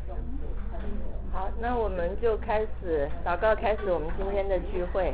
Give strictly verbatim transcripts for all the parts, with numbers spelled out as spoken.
好，那我们就开始祷告，开始我们今天的聚会。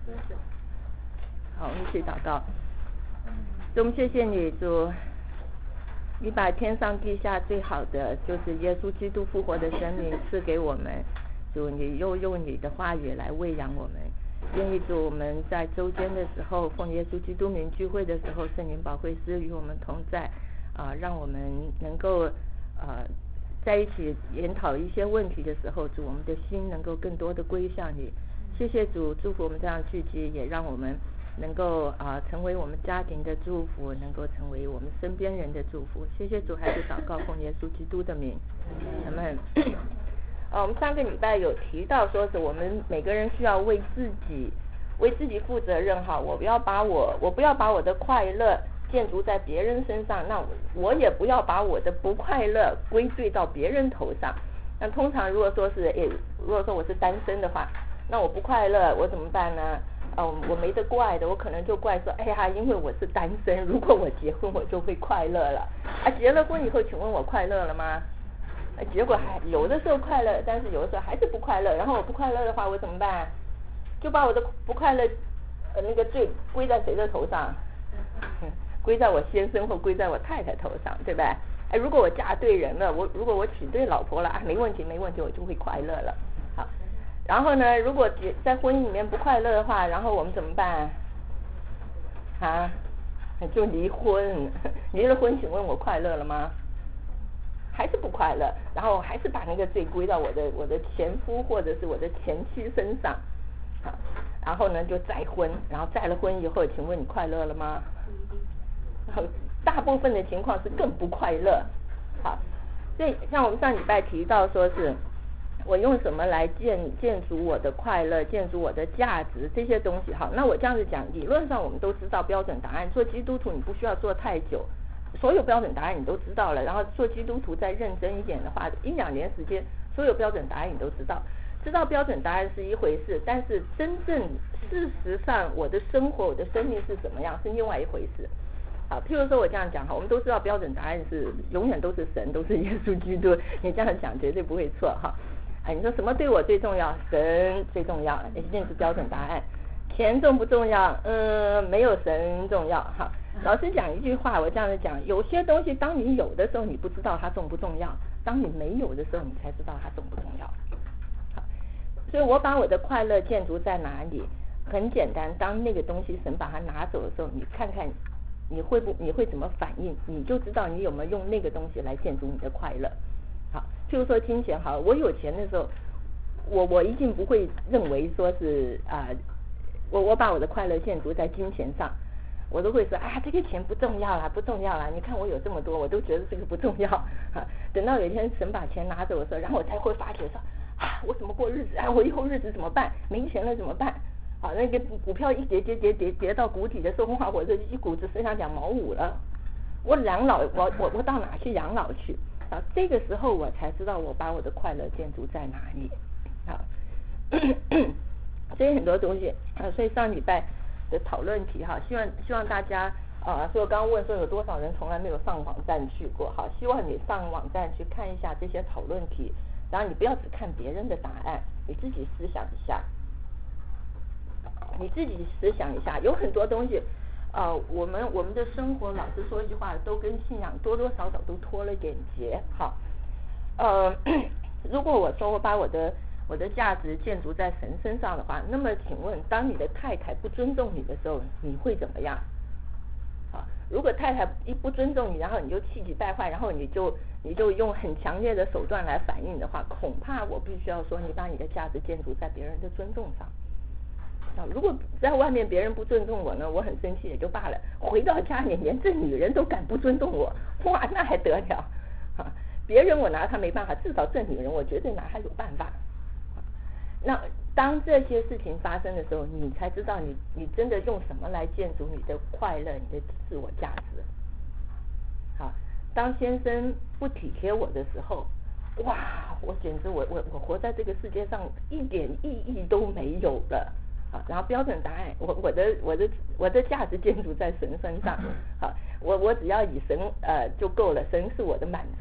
好，我们一起祷告。主，我们谢谢你，主，你把天上地下最好的，就是耶稣基督复活的生命赐给我们。主，你又用你的话语来喂养我们。愿意主，我们在周间的时候，奉耶稣基督名聚会的时候，圣灵保惠师与我们同在，啊、呃，让我们能够呃在一起研讨一些问题的时候，主，我们的心能够更多的归向你。谢谢主，祝福我们这样聚集，也让我们能够啊、呃、成为我们家庭的祝福，能够成为我们身边人的祝福。谢谢主，还是祷告奉耶稣基督的名，阿们。呃，我们上个礼拜有提到说是我们每个人需要为自己为自己负责任哈，我不要把我我不要把我的快乐建筑在别人身上，那我也不要把我的不快乐归罪到别人头上。那通常如果说是诶，如果说我是单身的话，那我不快乐我怎么办呢？呃，我没得怪的，我可能就怪说，哎呀，因为我是单身，如果我结婚我就会快乐了。啊，结了婚以后，请问我快乐了吗？结果还有的时候快乐，但是有的时候还是不快乐。然后我不快乐的话，我怎么办？就把我的不快乐呃那个罪归在谁的头上？嗯、归在我先生或归在我太太头上，对吧？哎，如果我嫁对人了，我如果我娶对老婆了啊，没问题没问题，我就会快乐了。好，然后呢，如果在婚姻里面不快乐的话，然后我们怎么办？啊，就离婚。离了婚，请问我快乐了吗？还是不快乐，然后还是把那个罪归到我的我的前夫或者是我的前妻身上，好，然后呢就再婚，然后再了婚以后，请问你快乐了吗？大部分的情况是更不快乐。好，所以像我们上礼拜提到说是我用什么来建建筑我的快乐，建筑我的价值这些东西。好，那我这样子讲，理论上我们都知道标准答案，做基督徒你不需要做太久，所有标准答案你都知道了，然后做基督徒再认真一点的话，一两年时间，所有标准答案你都知道。知道标准答案是一回事，但是真正事实上我的生活我的生命是怎么样是另外一回事。好，譬如说我这样讲哈，我们都知道标准答案是永远都是神，都是耶稣基督，你这样讲绝对不会错哈。哎，你说什么对我最重要？神最重要，一定是标准答案。钱重不重要？嗯，没有神重要哈。老师讲一句话，我这样子讲，有些东西当你有的时候你不知道它重不重要，当你没有的时候你才知道它重不重要。好，所以我把我的快乐建筑在哪里？很简单，当那个东西神把它拿走的时候，你看看你会不你会怎么反应，你就知道你有没有用那个东西来建筑你的快乐。好，譬如说金钱，好，我有钱的时候，我我一定不会认为说是啊、呃，我我把我的快乐建筑在金钱上，我都会说啊，这个钱不重要啦，不重要啦，你看我有这么多，我都觉得这个不重要啊。等到有一天神把钱拿走的时候，然后我才会发觉说啊，我怎么过日子啊？我以后日子怎么办？没钱了怎么办？好，那个股票一跌跌跌跌跌到谷底的时候，哇，我这一股子身上讲毛五了，我养老，我我我到哪去养老去？啊，这个时候我才知道我把我的快乐建筑在哪里。好，所以很多东西啊，所以上礼拜的讨论题哈，希望希望大家啊，所以我刚刚问说有多少人从来没有上网站去过，好，希望你上网站去看一下这些讨论题，然后你不要只看别人的答案，你自己思想一下，你自己思想一下，有很多东西。呃，我们我们的生活，老实说一句话，都跟信仰多多少少都脱了点节。好，呃，如果我说我把我的我的价值建筑在神身上的话，那么请问，当你的太太不尊重你的时候，你会怎么样？好，如果太太一不尊重你，然后你就气急败坏，然后你就你就用很强烈的手段来反应的话，恐怕我必须要说，你把你的价值建筑在别人的尊重上。如果在外面别人不尊重我呢，我很生气也就罢了，回到家里连这女人都敢不尊重我，哇，那还得了啊！别人我拿她没办法，至少这女人我绝对拿她有办法。那当这些事情发生的时候，你才知道你你真的用什么来建筑你的快乐，你的自我价值。好，当先生不体贴我的时候，哇，我简直我我我活在这个世界上一点意义都没有了。好，然后标准答案，我我的我的我的价值建筑在神身上。好，我我只要以神呃就够了，神是我的满足。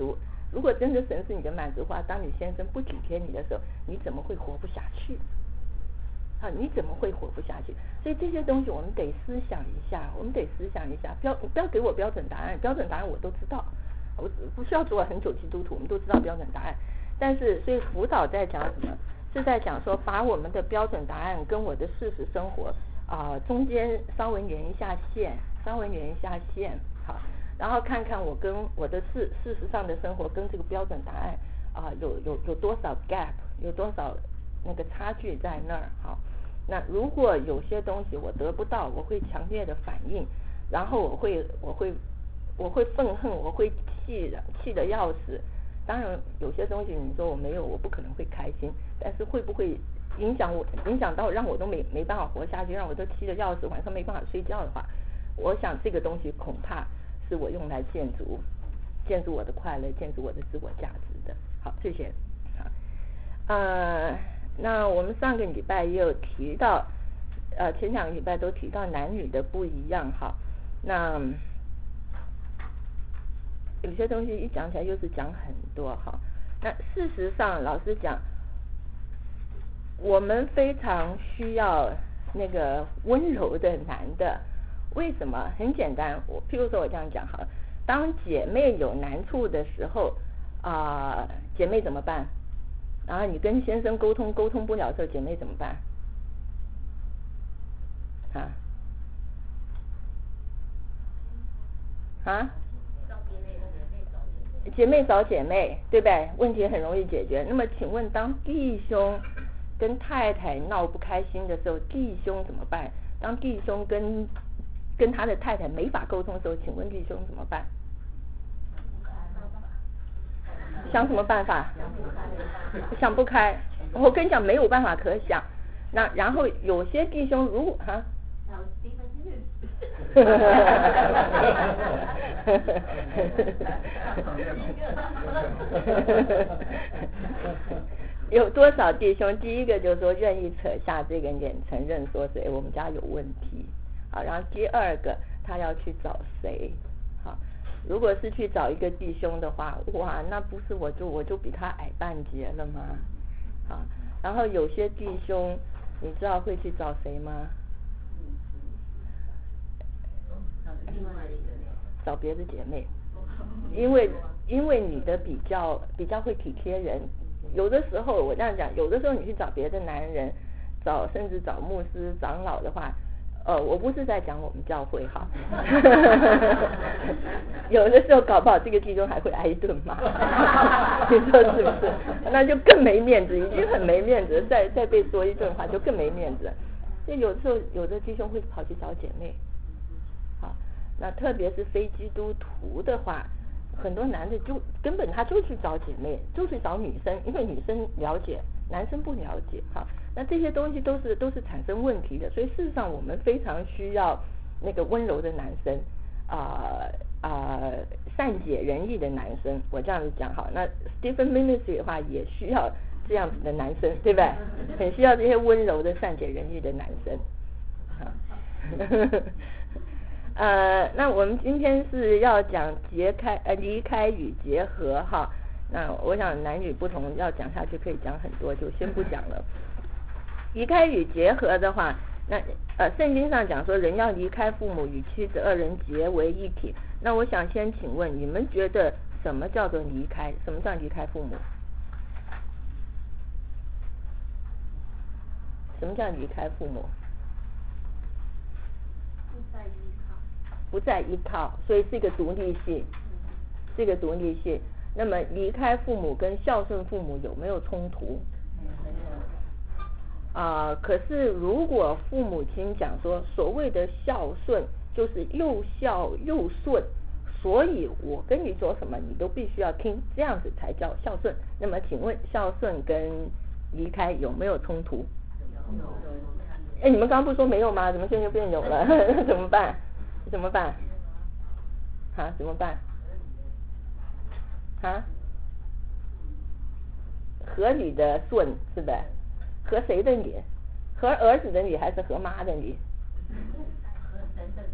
如果真的神是你的满足话，当你先生不体贴你的时候，你怎么会活不下去？好，你怎么会活不下去？所以这些东西我们得思想一下，我们得思想一下。标不要给我标准答案，标准答案我都知道，我不需要做很久基督徒，我们都知道标准答案。但是，所以辅导在讲什么？是在讲说，把我们的标准答案跟我的事实生活啊、呃、中间稍微连一下线，稍微连一下线，好，然后看看我跟我的事事实上的生活跟这个标准答案啊、呃、有有有多少 gap， 有多少那个差距在那儿，好。那如果有些东西我得不到，我会强烈的反应，然后我会我会我会愤恨，我会气的气得要死。当然有些东西你说我没有，我不可能会开心，但是会不会影响我影响到让我都没没办法活下去，让我都气得要死，晚上没办法睡觉的话，我想这个东西恐怕是我用来建筑建筑我的快乐，建筑我的自我价值的。好，谢谢。好，呃那我们上个礼拜也有提到，呃，前两个礼拜都提到男女的不一样哈。那有些东西一讲起来又是讲很多哈。那事实上，老实讲，我们非常需要那个温柔的男的。为什么？很简单，我譬如说我这样讲好了，当姐妹有难处的时候啊、呃，姐妹怎么办？然后你跟先生沟通沟通不了的时候，姐妹怎么办？啊？啊？姐妹找姐妹，对不对？问题很容易解决。那么请问，当弟兄跟太太闹不开心的时候，弟兄怎么办？当弟兄跟跟他的太太没法沟通的时候，请问弟兄怎么办？想什么办法？想不开。我跟你讲，没有办法可想。那然后有些弟兄如果哈，有多少弟兄？第一个就是说愿意扯下这个脸，承认说是我们家有问题。好，然后第二个他要去找谁？好。如果是去找一个弟兄的话，哇，那不是我就我就比他矮半截了吗？好，然后有些弟兄，你知道会去找谁吗？找别的姐妹，因为因为你的比较比较会体贴人，有的时候我这样讲，有的时候你去找别的男人，找甚至找牧师长老的话。呃，我不是在讲我们教会哈，有的时候搞不好这个弟兄还会挨一顿骂，你说是不是？那就更没面子，已经很没面子，再再被说一顿话就更没面子。所以有的时候有的弟兄会跑去找姐妹，好，那特别是非基督徒的话，很多男的就根本他就去找姐妹，就去找女生，因为女生了解，男生不了解哈。那这些东西都是都是产生问题的，所以事实上我们非常需要那个温柔的男生，啊、呃、啊、呃、善解人意的男生。我这样子讲好，那 Stephen Ministry 的话也需要这样子的男生，对不对？很需要这些温柔的善解人意的男生。呃，那我们今天是要讲结开呃离开与结合哈。那我想男女不同，要讲下去可以讲很多，就先不讲了。离开与结合的话，那呃圣经上讲说人要离开父母，与妻子二人结为一体。那我想先请问你们觉得什么叫做离开？什么叫离开父母？什么叫离开父母？ 不再依靠。 不再依靠，所以是一个独立性，是一个独立性。那么离开父母跟孝顺父母有没有冲突？啊、呃，可是如果父母亲讲说所谓的孝顺就是又孝又顺，所以我跟你说什么你都必须要听，这样子才叫孝顺。那么请问孝顺跟离开有没有冲突？哎，你们刚刚不是说没有吗？怎么现在就变有了？怎么办？怎么办？啊？怎么办？啊？合理的顺是不是？和谁的理？和儿子的理还是和妈的理？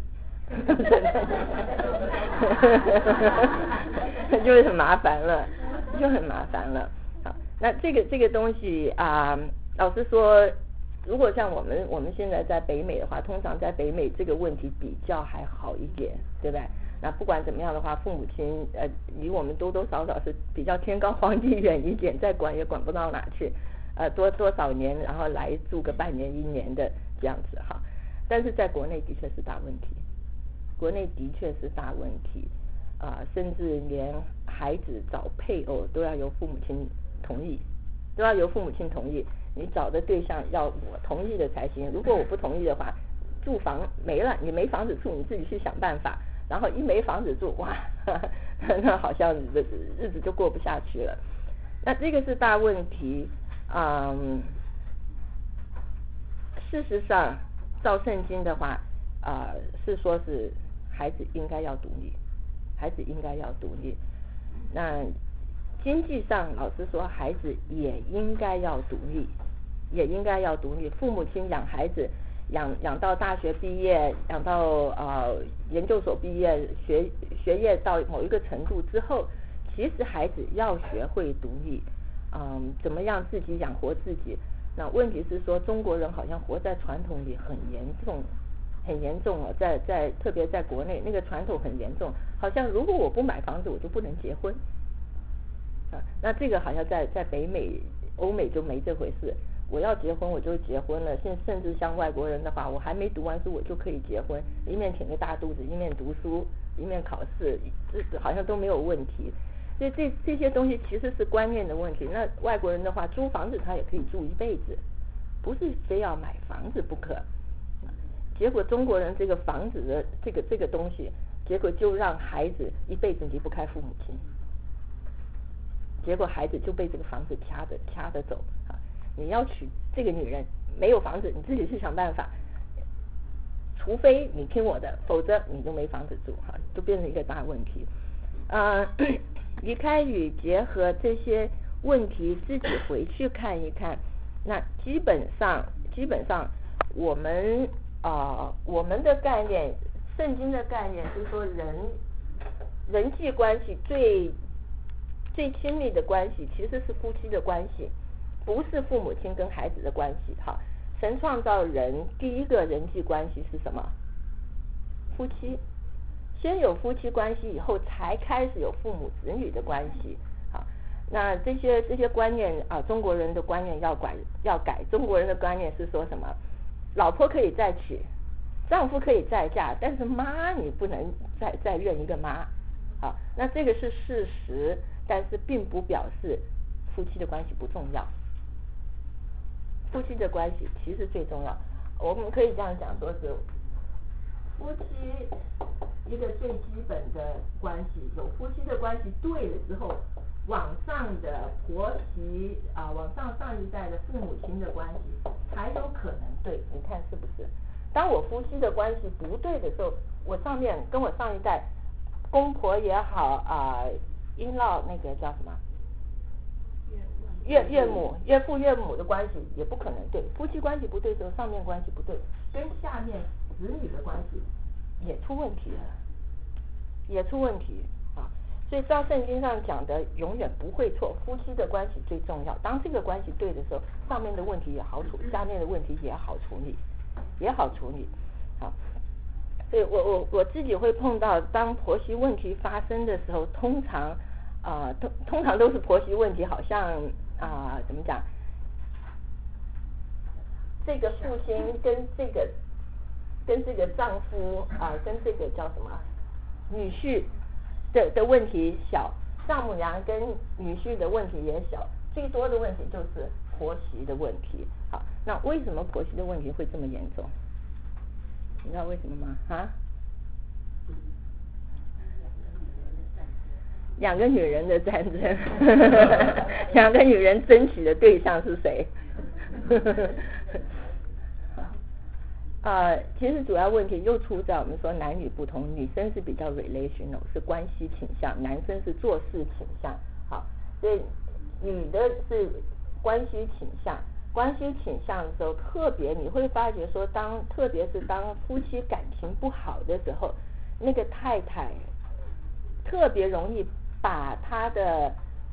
就是很麻烦了。 就很麻烦了。好，那这个这个东西啊、呃，老实说，如果像我们我们现在在北美的话，通常在北美这个问题比较还好一点，对不对？那不管怎么样的话，父母亲呃离我们多多少少是比较天高皇帝远一点，再管也管不到哪去，呃多多少年，然后来住个半年一年的这样子哈。但是在国内的确是大问题，国内的确是大问题啊、呃，甚至连孩子找配偶都要由父母亲同意，都要由父母亲同意，你找的对象要我同意的才行，如果我不同意的话，住房没了，你没房子住，你自己去想办法。然后一没房子住，哇，呵呵那好像日日子就过不下去了。那这个是大问题。嗯，事实上，照圣经的话，啊、呃，是说是孩子应该要独立，孩子应该要独立。那经济上，老实说，孩子也应该要独立，也应该要独立。父母亲养孩子。养养到大学毕业，养到呃研究所毕业，学学业到某一个程度之后，其实孩子要学会独立，嗯，怎么样自己养活自己？那问题是说，中国人好像活在传统里很严重，很严重哦，在在特别在国内那个传统很严重，好像如果我不买房子，我就不能结婚啊。那这个好像在在北美、欧美就没这回事。我要结婚我就结婚了，甚甚至像外国人的话，我还没读完书我就可以结婚，一面挺个大肚子，一面读书，一面考试，这好像都没有问题。所以这这些东西其实是观念的问题。那外国人的话，租房子他也可以住一辈子，不是非要买房子不可。结果中国人这个房子的这个这个东西，结果就让孩子一辈子离不开父母亲，结果孩子就被这个房子掐着掐着走啊。你要娶这个女人，没有房子，你自己去想办法。除非你听我的，否则你就没房子住，哈，就变成一个大问题。呃，离开与结合这些问题，自己回去看一看。那基本上，基本上我们啊、呃，我们的概念，圣经的概念就是说人人际关系最最亲密的关系，其实是夫妻的关系。不是父母亲跟孩子的关系哈，神创造人第一个人际关系是什么？夫妻，先有夫妻关系以后，才开始有父母子女的关系。好，那这些这些观念啊，中国人的观念要改要改。中国人的观念是说什么？老婆可以再娶，丈夫可以再嫁，但是妈你不能再再认一个妈。好，那这个是事实，但是并不表示夫妻的关系不重要。夫妻的关系其实最重要，我们可以这样讲，说是夫妻一个最基本的关系，有夫妻的关系对了之后，往上的婆媳啊，往上上一代的父母亲的关系才有可能对，你看是不是？当我夫妻的关系不对的时候，我上面跟我上一代公婆也好啊，因老那个叫什么？岳岳母、岳父、岳母的关系也不可能对，夫妻关系不对的时候，上面关系不对，跟下面子女的关系也出问题了，也出问题啊！所以照圣经上讲的，永远不会错，夫妻的关系最重要。当这个关系对的时候，上面的问题也好处，下面的问题也好处理，也好处理。好，所以我我我自己会碰到，当婆媳问题发生的时候，通常啊、呃，通通常都是婆媳问题，好像。啊、呃，怎么讲？这个父亲跟这个跟这个丈夫啊、呃，跟这个叫什么女婿的的问题小，丈母娘跟女婿的问题也小，最多的问题就是婆媳的问题。好，那为什么婆媳的问题会这么严重？你知道为什么吗？啊？两个女人的战争，两个女人争取的对象是谁？啊，其实主要问题又出在我们说男女不同，女生是比较 relational， 是关系倾向，男生是做事倾向。好，所以女的是关系倾向，关系倾向的时候，特别你会发觉说，当特别是当夫妻感情不好的时候，那个太太特别容易把她的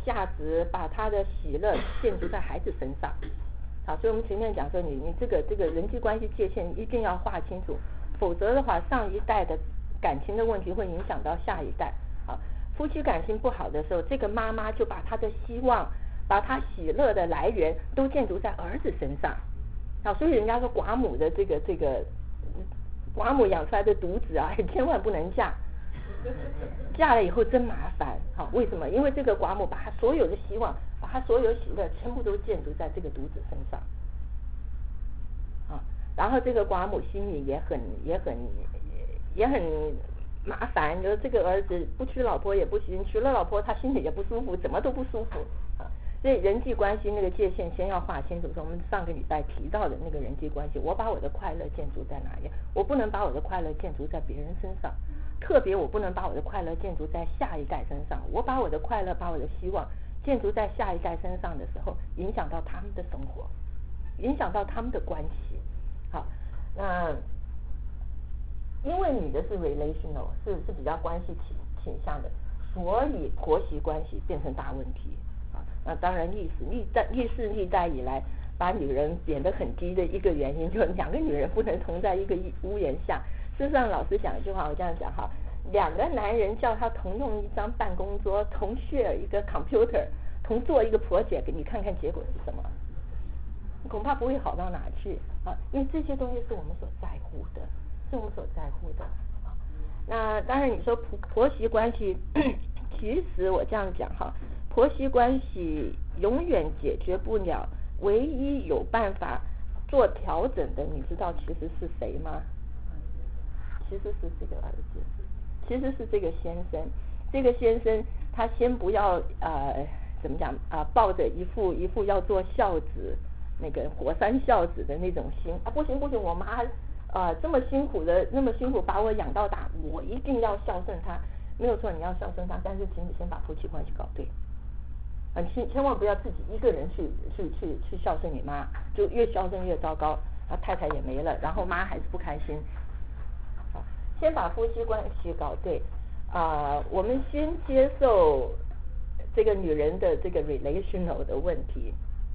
价值，把他的喜乐建筑在孩子身上。好，所以我们前面讲说你你这个这个人际关系界限一定要划清楚，否则的话上一代的感情的问题会影响到下一代。好，夫妻感情不好的时候，这个妈妈就把她的希望，把她喜乐的来源都建筑在儿子身上。好，所以人家说寡母的这个这个寡母养出来的独子啊，千万不能嫁。嫁了以后真麻烦。好，为什么？因为这个寡母把她所有的希望，把她所有喜乐全部都建筑在这个独子身上。啊，然后这个寡母心里也很也很也很麻烦，就是这个儿子不娶老婆也不行，娶了老婆他心里也不舒服，怎么都不舒服。啊，所以人际关系那个界限先要划清楚。说我们上个礼拜提到的那个人际关系，我把我的快乐建筑在哪里？我不能把我的快乐建筑在别人身上。特别我不能把我的快乐建筑在下一代身上，我把我的快乐把我的希望建筑在下一代身上的时候，影响到他们的生活，影响到他们的关系。好，那因为你的是 relational 是是比较关系倾倾向的，所以婆媳关系变成大问题。啊，那当然历史历代历世历代以来把女人贬得很低的一个原因，就是两个女人不能同在一个屋檐下。事实上老师讲一句话，我这样讲哈，两个男人叫他同用一张办公桌，同 share 一个 computer， 同做一个 project， 你看看结果是什么？恐怕不会好到哪去啊！因为这些东西是我们所在乎的，是我们所在乎的啊。那当然你说婆婆媳关系，其实我这样讲哈，婆媳关系永远解决不了，唯一有办法做调整的，你知道其实是谁吗？其实是这个儿子，其实是这个先生。这个先生他先不要呃怎么讲啊、呃，抱着一副一副要做孝子，那个火山孝子的那种心啊，不行不行，我妈呃这么辛苦的那么辛苦把我养到大，我一定要孝顺她。没有错，你要孝顺她，但是请你先把夫妻关系搞对。啊，千千万不要自己一个人去去去去孝顺你妈，就越孝顺越糟糕，啊太太也没了，然后妈还是不开心。先把夫妻关系搞对，啊、呃，我们先接受这个女人的这个 relational 的问题。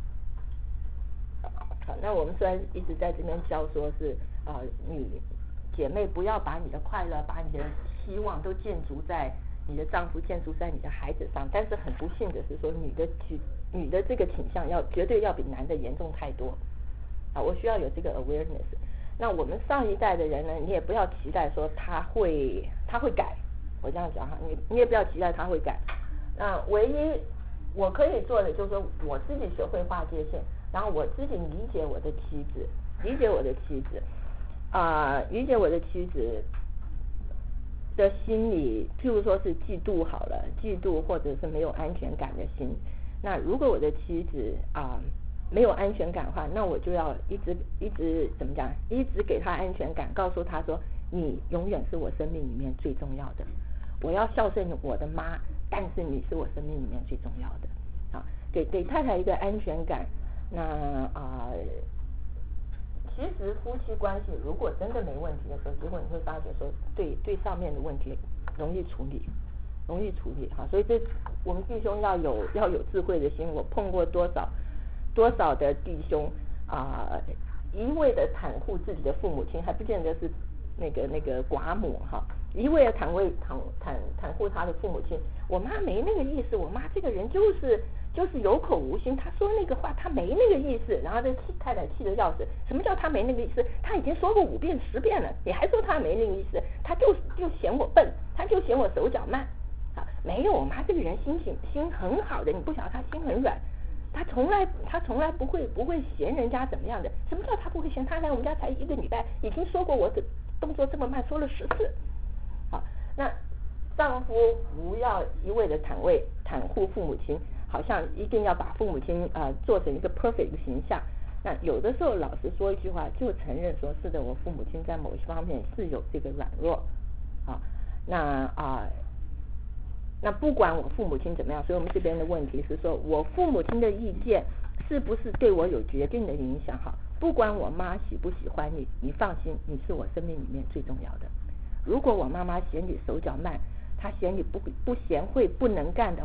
好，那我们虽然一直在这边教说是啊、呃，女姐妹不要把你的快乐、把你的希望都建筑在你的丈夫、建筑在你的孩子上，但是很不幸的是说，女的倾女的这个倾向要绝对要比男的严重太多。啊，我需要有这个 awareness。那我们上一代的人呢，你也不要期待说他会他会改，我这样讲哈，你你也不要期待他会改。那唯一我可以做的就是说，我自己学会划界限，然后我自己理解我的妻子，理解我的妻子，啊、呃，理解我的妻子的心理，譬如说是嫉妒好了，嫉妒或者是没有安全感的心。那如果我的妻子啊、呃没有安全感的话，那我就要一直一直怎么讲，一直给他安全感，告诉他说你永远是我生命里面最重要的，我要孝顺我的妈，但是你是我生命里面最重要的。好，给给太太一个安全感。那啊、呃，其实夫妻关系如果真的没问题的时候，结果你会发觉说对对上面的问题容易处理，容易处理哈。所以这我们弟兄要有要有智慧的心。我碰过多少多少的弟兄啊、呃，一味的袒护自己的父母亲，还不见得是那个那个寡母哈，一味的袒卫袒袒袒护他的父母亲。我妈没那个意思，我妈这个人就是就是有口无心，她说那个话她没那个意思，然后这太太气得要死。什么叫她没那个意思？她已经说过五遍十遍了，你还说她没那个意思？她就就嫌我笨，她就嫌我手脚慢啊。没有，我妈这个人心心心很好的，你不晓得她心很软。他从来他从来不会不会嫌人家怎么样的。什么叫他不会嫌？他来我们家才一个礼拜，已经说过我的动作这么慢，说了十次。好，那丈夫不要一味的袒卫袒护父母亲，好像一定要把父母亲啊、呃、做成一个 perfect 的形象。那有的时候老实说一句话，就承认说是的，我父母亲在某些方面是有这个软弱。好，那啊。呃那不管我父母亲怎么样，所以我们这边的问题是说，我父母亲的意见是不是对我有决定的影响？哈，不管我妈喜不喜欢你，你放心，你是我生命里面最重要的。如果我妈妈嫌你手脚慢，她嫌你不不贤惠不能干的话，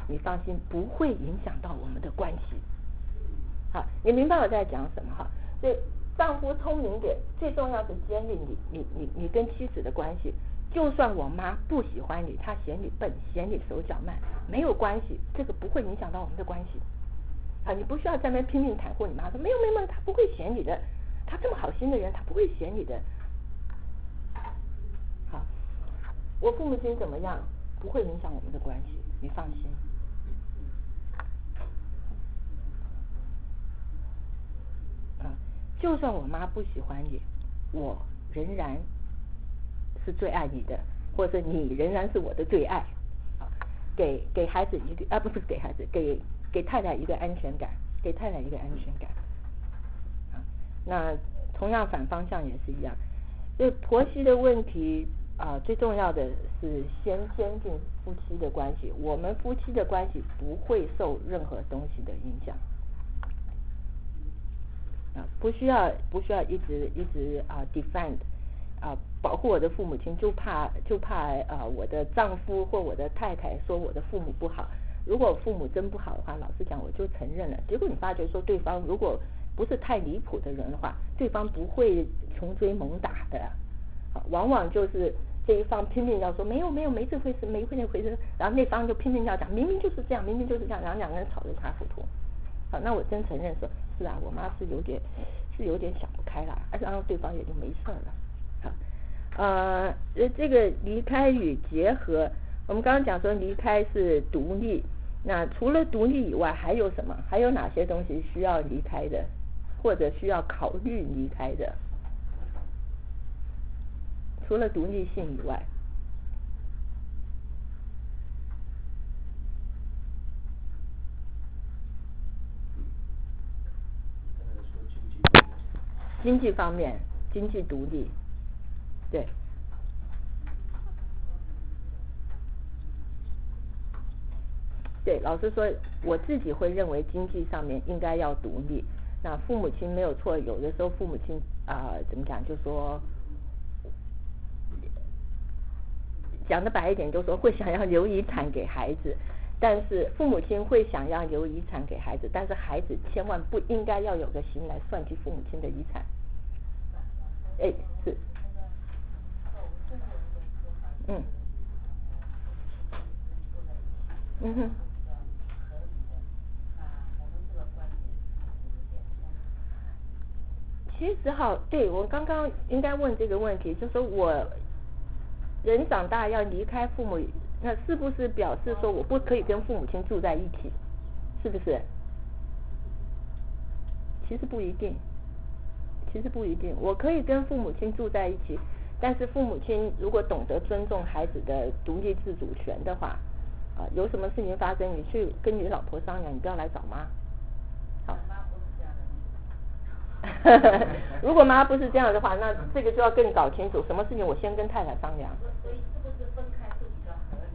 你放心，不会影响到我们的关系。好，你明白我在讲什么哈？所以丈夫聪明点，最重要是建立你你你你跟妻子的关系。就算我妈不喜欢你，她嫌你笨，嫌你手脚慢，没有关系，这个不会影响到我们的关系。啊，你不需要在那边拼命袒护你妈，说没有没有没有，她不会嫌你的，她这么好心的人，她不会嫌你的。好，我父母亲怎么样，不会影响我们的关系，你放心。啊，就算我妈不喜欢你，我仍然是最爱你的，或者你仍然是我的最爱。啊，给给孩子一个啊不不是给孩子，给给太太一个安全感，给太太一个安全感。啊，那同样反方向也是一样。所以婆媳的问题啊，最重要的是先坚定夫妻的关系。我们夫妻的关系不会受任何东西的影响。啊，不需要不需要一直一直啊 defend 啊保护我的父母亲，就怕就怕啊我的丈夫或我的太太说我的父母不好。如果父母真不好的话，老实讲我就承认了。结果你发觉说对方如果不是太离谱的人的话，对方不会穷追猛打的。啊，往往就是这一方拼命要说没有没有没这回事没这回事，然后那方就拼命要讲明明就是这样明明就是这样，然后两个人吵得一塌糊涂。好，那我真承认说，是啊，我妈是有点是有点想不开啦，然后对方也就没事了。好，呃，这个离开与结合，我们刚刚讲说离开是独立，那除了独立以外，还有什么？还有哪些东西需要离开的，或者需要考虑离开的？除了独立性以外。经济方面，经济独立，对。对，老实说，我自己会认为经济上面应该要独立。那父母亲没有错，有的时候父母亲啊、呃，怎么讲，就说讲的白一点，就说会想要留遗产给孩子。但是父母亲会想要留遗产给孩子，但是孩子千万不应该要有个心来算计父母亲的遗产。哎，是。嗯。嗯哼。其实哈，对，我刚刚应该问这个问题，就是说我人长大要离开父母，那是不是表示说我不可以跟父母亲住在一起？是不是？其实不一定，其实不一定，我可以跟父母亲住在一起，但是父母亲如果懂得尊重孩子的独立自主权的话，啊，有什么事情发生，你去跟你老婆商量，你不要来找妈。好。如果妈不是这样的话，那这个就要更搞清楚，什么事情我先跟太太商量。 所以是不是分开是比较合理？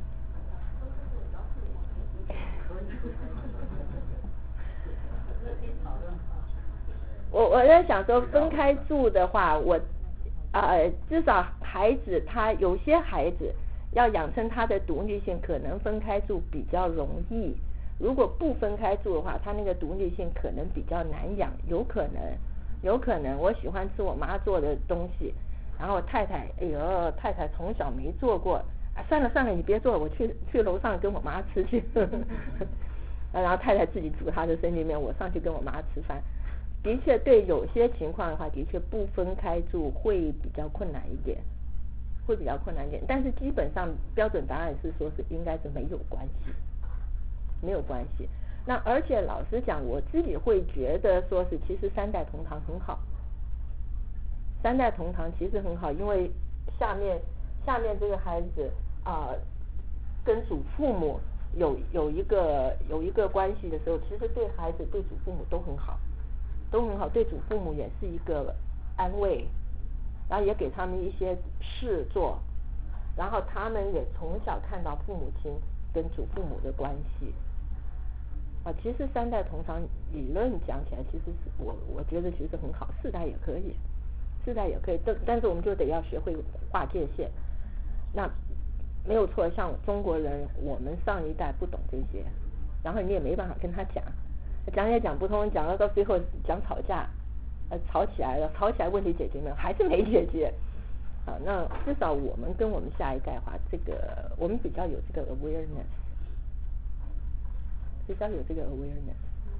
我我在想说，分开住的话，我呃至少孩子他有些孩子要养成他的独立性，可能分开住比较容易。如果不分开住的话，他那个独立性可能比较难养，有可能。有可能我喜欢吃我妈做的东西，然后太太，哎呦，太太从小没做过，啊，算了算了，你别做，我去去楼上跟我妈吃去。然后太太自己煮她的生鱼面，我上去跟我妈吃饭。的确，对有些情况的话，的确不分开住会比较困难一点，会比较困难一点。但是基本上标准答案是说是应该是没有关系，没有关系。那而且老实讲，我自己会觉得说是其实三代同堂很好，三代同堂其实很好，因为下面下面这个孩子啊、呃、跟祖父母有有一个有一个关系的时候，其实对孩子对祖父母都很好，都很好，对祖父母也是一个安慰，然后也给他们一些事做，然后他们也从小看到父母亲跟祖父母的关系。啊，其实三代同堂理论讲起来，其实是我我觉得其实很好，四代也可以，四代也可以，但但是我们就得要学会划界限。那没有错，像中国人，我们上一代不懂这些， 然后你也没办法跟他讲，讲也讲不通，讲到到最后讲吵架，呃，吵起来了，吵起来问题解决没有？还是没解决。啊，那至少我们跟我们下一代的话，这个我们比较有这个 awareness， 比较有这个 awareness。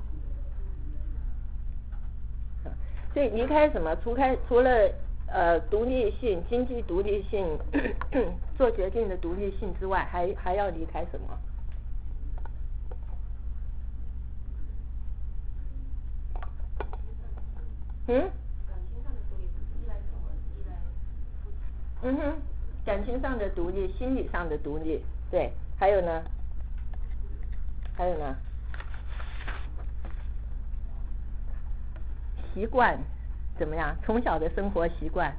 啊，所以离开什么？除开除了呃独立性、经济独立性、做决定的独立性之外，还还要离开什么？嗯？嗯哼，感情上的独立，心理上的独立，对，还有呢？还有呢？习惯怎么样？从小的生活习惯，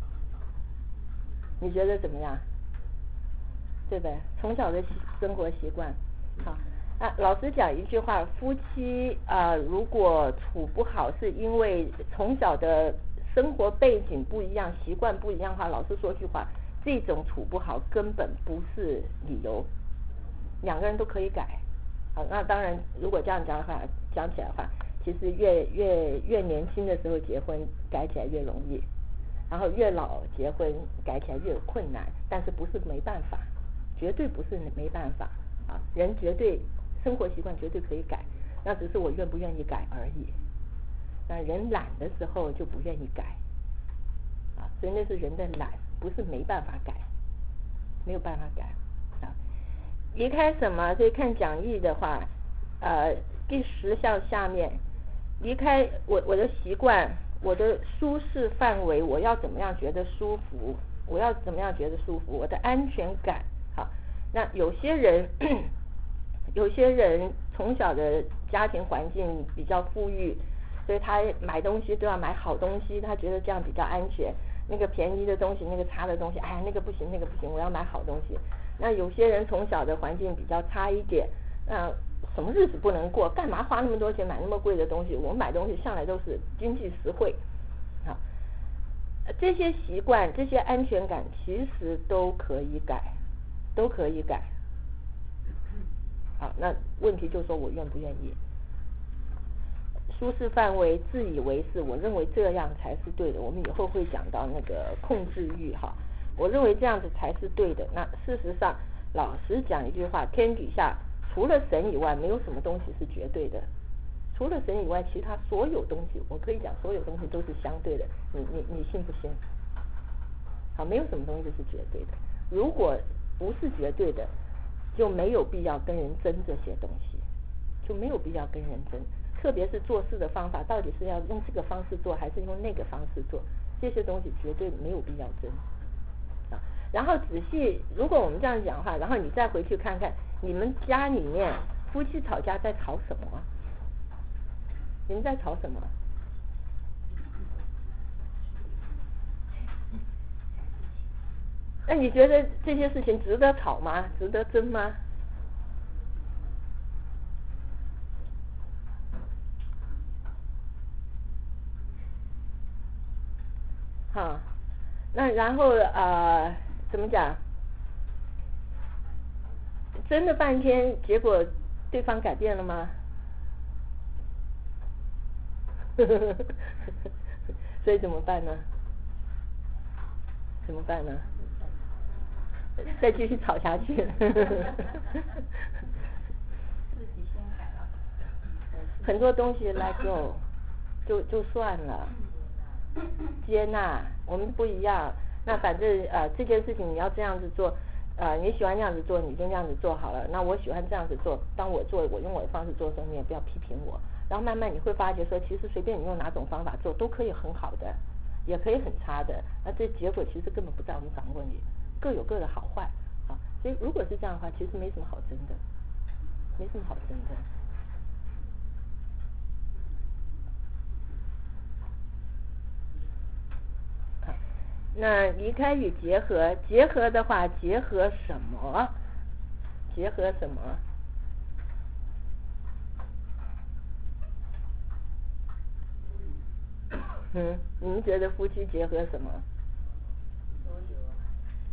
你觉得怎么样？对不对？从小的生活习惯，好啊。老实讲一句话，夫妻啊、呃，如果处不好，是因为从小的生活背景不一样，习惯不一样的话，老实说句话，这种处不好根本不是理由，两个人都可以改。好，那当然，如果这样讲的话，讲起来的话，其实越越越年轻的时候结婚改起来越容易，然后越老结婚改起来越有困难，但是不是没办法，绝对不是没办法啊，人绝对生活习惯绝对可以改，那只是我愿不愿意改而已。那人懒的时候就不愿意改啊，所以那是人的懒，不是没办法改，没有办法改啊。离开什么？所以看讲义的话，呃，第十项下面，离开我我的习惯，我的舒适范围，我要怎么样觉得舒服？我要怎么样觉得舒服？我的安全感。好，那有些人，有些人从小的家庭环境比较富裕，所以他买东西都要买好东西，他觉得这样比较安全。那个便宜的东西，那个差的东西，哎呀，那个不行，那个不行，我要买好东西。那有些人从小的环境比较差一点，那什么日子不能过？干嘛花那么多钱买那么贵的东西？我们买东西向来都是经济实惠。好，这些习惯、这些安全感其实都可以改，都可以改。好，那问题就是说我愿不愿意？舒适范围，自以为是，我认为这样才是对的。我们以后会讲到那个控制欲哈，我认为这样子才是对的。那事实上，老实讲一句话，天底下除了神以外，没有什么东西是绝对的。除了神以外，其他所有东西，我可以讲所有东西都是相对的。你你你信不信？好，没有什么东西是绝对的。如果不是绝对的，就没有必要跟人争这些东西，就没有必要跟人争。特别是做事的方法，到底是要用这个方式做，还是用那个方式做？这些东西绝对没有必要争啊。然后仔细，如果我们这样讲的话，然后你再回去看看，你们家里面夫妻吵架在吵什么？你们在吵什么？那你觉得这些事情值得吵吗？值得争吗？哈，那然后呃，怎么讲？争了半天，结果对方改变了吗？所以怎么办呢？怎么办呢？再继续吵下去。自己先改了。 很多东西 let go， 就就算了。接纳，我们不一样。那反正呃这件事情你要这样子做，呃你喜欢这样子做，你就那样子做好了。那我喜欢这样子做，当我做我用我的方式做的时候，你也不要批评我。然后慢慢你会发觉说，其实随便你用哪种方法做都可以很好的，也可以很差的。那这结果其实根本不在我们掌握里，各有各的好坏啊。所以如果是这样的话，其实没什么好争的，没什么好争的。那离开与结合，结合的话，结合什么？结合什么？嗯，你们觉得夫妻结合什么？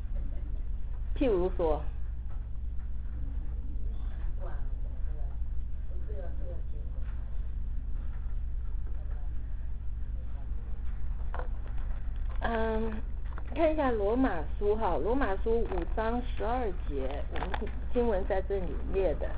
譬如说， 嗯，看一下罗马书哈，罗马书五章十二节，我们经文在这里列的。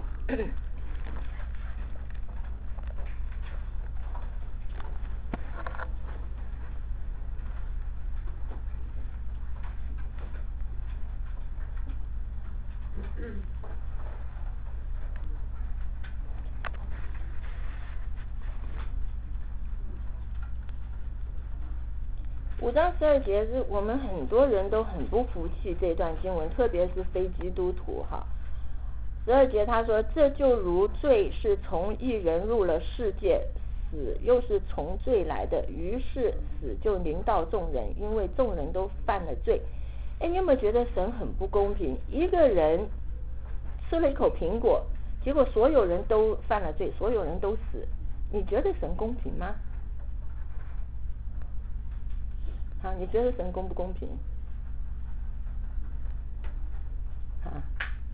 五章十二节是我们很多人都很不服气这段经文，特别是非基督徒哈。十二节他说，这就如罪是从一人入了世界，死又是从罪来的，于是死就临到众人，因为众人都犯了罪。哎，你有没有觉得神很不公平？一个人吃了一口苹果，结果所有人都犯了罪，所有人都死，你觉得神公平吗？啊，你觉得神公不公平？啊，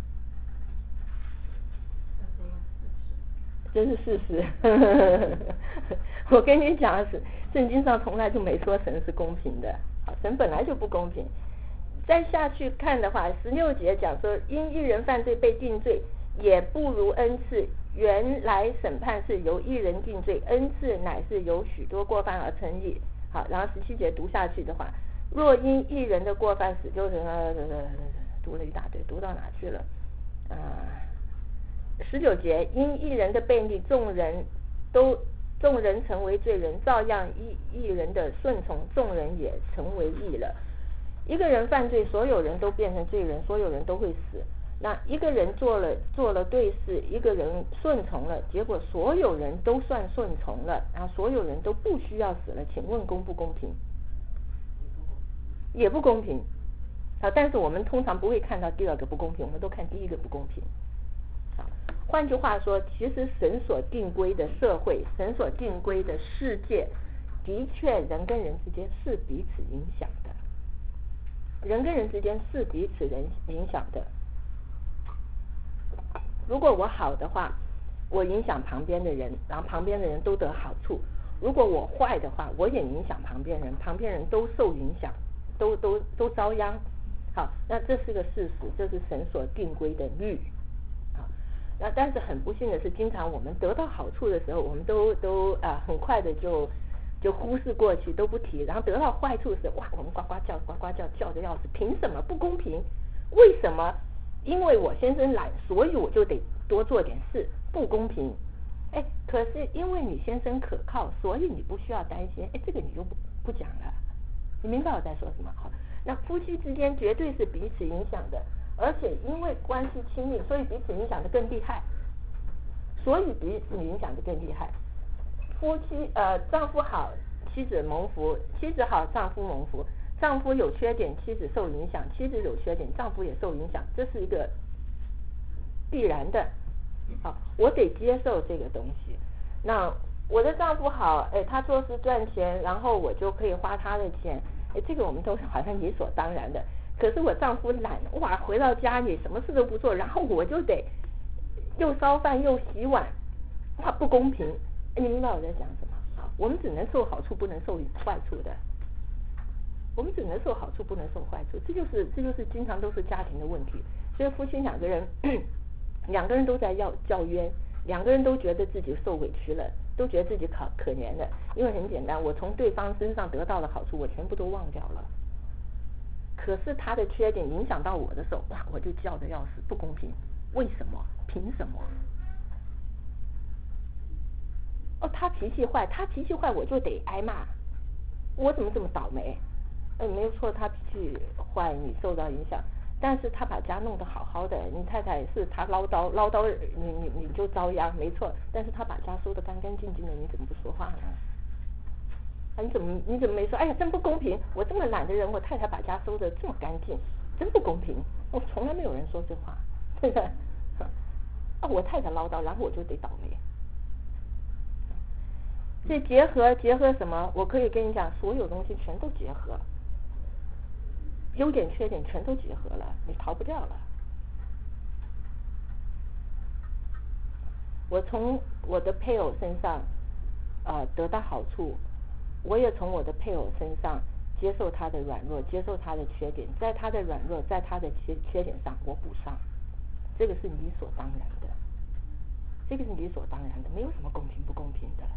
这是事实。我跟你讲，是圣经上从来就没说神是公平的，好，神本来就不公平。再下去看的话，十六节讲说，因一人犯罪被定罪，也不如恩赐。原来审判是由一人定罪，恩赐乃是由许多过犯而称义。好，然后十七节读下去的话，若因一人的过犯死，就是呃读了一大堆，读到哪去了？啊、呃，十九节，因一人的悖逆，众人都众人成为罪人，照样一一人的顺从，众人也成为义了。一个人犯罪，所有人都变成罪人，所有人都会死。那一个人做了做了对事，一个人顺从了，结果所有人都算顺从了，然后所有人都不需要死了。请问公不公平？也不公平。好，但是我们通常不会看到第二个不公平，我们都看第一个不公平。好，换句话说，其实神所定规的社会，神所定规的世界，的确人跟人之间是彼此影响的。人跟人之间是彼此人影响的。如果我好的话，我影响旁边的人，然后旁边的人都得好处；如果我坏的话，我也影响旁边人，旁边人都受影响，都都都遭殃。好，那这是个事实，这是神所定规的律。好，那但是很不幸的是，经常我们得到好处的时候，我们都都啊很快的就就忽视过去，都不提，然后得到坏处时，哇，我们呱呱叫，呱呱叫，叫的要死，凭什么？不公平？为什么？因为我先生懒，所以我就得多做点事，不公平。哎，可是因为你先生可靠，所以你不需要担心。哎，这个你就不不讲了，你明白我在说什么？好，那夫妻之间绝对是彼此影响的，而且因为关系亲密，所以彼此影响的更厉害，所以彼此影响的更厉害。夫妻呃，丈夫好，妻子蒙福；妻子好，丈夫蒙福。丈夫有缺点，妻子受影响；妻子有缺点，丈夫也受影响，这是一个必然的。好，我得接受这个东西。那我的丈夫好，哎，他做事赚钱，然后我就可以花他的钱，哎，这个我们都好像理所当然的。可是我丈夫懒，哇，回到家里什么事都不做，然后我就得又烧饭又洗碗，哇，不公平。你明白我在讲什么？好，我们只能受好处，不能受坏处的。我们只能受好处，不能受坏处，这就是这就是经常都是家庭的问题。所以夫妻两个人，两个人都在要叫冤，两个人都觉得自己受委屈了，都觉得自己可可怜了。因为很简单，我从对方身上得到的好处，我全部都忘掉了。可是他的缺点影响到我的时候，哇，我就叫得要死，不公平，为什么？凭什么？哦，他脾气坏，他脾气坏，我就得挨骂，我怎么这么倒霉？哎，没有错，他脾气坏，你受到影响，但是他把家弄得好好的，你太太是他唠叨唠叨，你你你就遭殃，没错，但是他把家收得干干净净的，你怎么不说话呢？啊，你怎么你怎么没说？哎呀，真不公平！我这么懒的人，我太太把家收得这么干净，真不公平！我从来没有人说这话，对不对？啊，我太太唠叨，然后我就得倒霉。所以结合结合什么？我可以跟你讲，所有东西全都结合。优点缺点全都结合了，你逃不掉了。我从我的配偶身上呃得到好处，我也从我的配偶身上接受他的软弱，接受他的缺点，在他的软弱，在他的缺缺点上我补上，这个是理所当然的，这个是理所当然的，没有什么公平不公平的。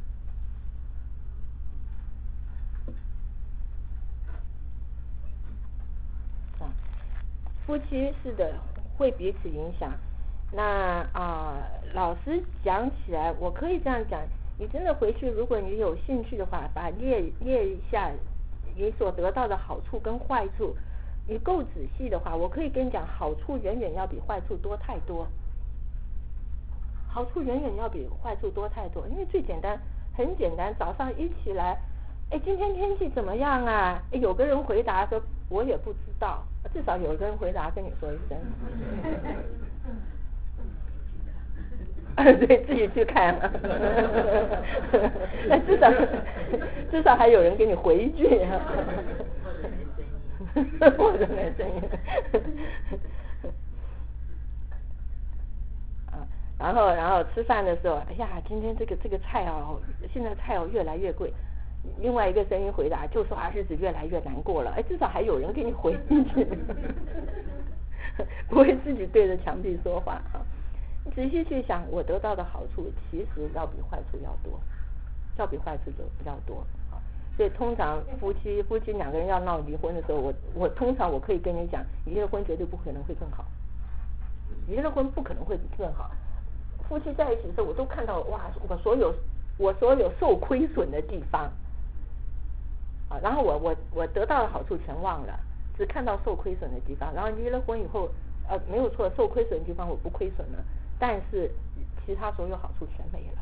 啊，夫妻是的，会彼此影响。那啊、呃，老师讲起来，我可以这样讲，你真的回去，如果你有兴趣的话，把列列一下你所得到的好处跟坏处，你够仔细的话，我可以跟你讲，好处远远要比坏处多太多，好处远远要比坏处多太多。因为最简单，很简单，早上一起来，哎，今天天气怎么样啊？哎，有个人回答说，我也不知道，至少有个人回答跟你说一声。对，自己去看，那至少至少还有人给你回一句，或者没声音。啊，然后然后吃饭的时候，哎呀，今天这个这个菜哦，现在菜哦越来越贵。另外一个声音回答，就说啊日子越来越难过了，哎，至少还有人给你回一句，不会自己对着墙壁说话啊。仔细去想，我得到的好处其实要比坏处要多，要比坏处就比较多啊。所以通常夫妻夫妻两个人要闹离婚的时候，我我通常我可以跟你讲，离了婚绝对不可能会更好，离了婚不可能会更好。夫妻在一起的时候，我都看到哇，我所有我所有受亏损的地方啊，然后我我我得到的好处全忘了，只看到受亏损的地方。然后离了婚以后，呃，没有错，受亏损的地方我不亏损了。但是其他所有好处全没了，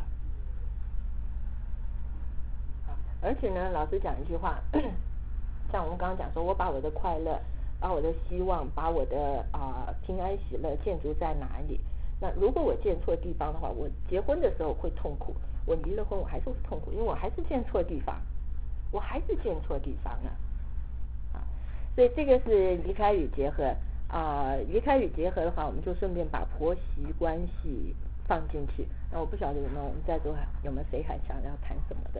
而且呢，老师讲一句话，像我们刚刚讲说，我把我的快乐、把我的希望、把我的啊、呃、平安喜乐建筑在哪里？那如果我建错地方的话，我结婚的时候会痛苦，我离了婚我还是会痛苦，因为我还是建错地方，我还是建错地方了啊。所以这个是离开与结合。啊、呃，离开与结合的话，我们就顺便把婆媳关系放进去。那我不晓得有没有我们在座有没有谁还想要谈什么的？